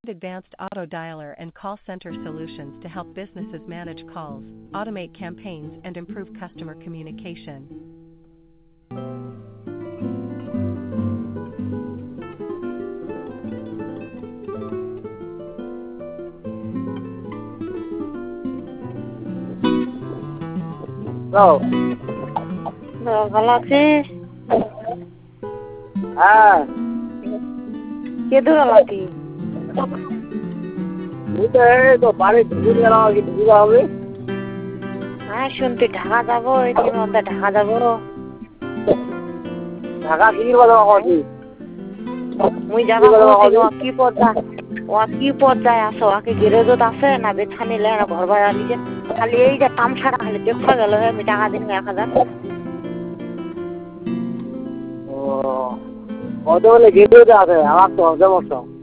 advanced auto dialer and call center solutions to help businesses manage calls, automate campaigns, and improve customer communication. Hello. ভালো আছিস? হ্যাঁ, কে দূর আলাপি? এই তো বাড়ি ঢুকে গেলাম আর কি, ঢুকে হবে। হ্যাঁ শুনতে ঢাকা যাবো, এই মধ্যে ঢাকা যাবো। ঢাকা কিনির কথা কছি। মুই যাবা কি পর্যায়ে আছো? আকে গ্যারেজত আছে না বেছা নিলে না ঘর ভাড়া নিছে? খালি এই যে তামসাটা খালি দেখা গেল হে, আমি টাকা দিন 1000। ও কত বলে গেটে আছে আমার তো সমস্যা।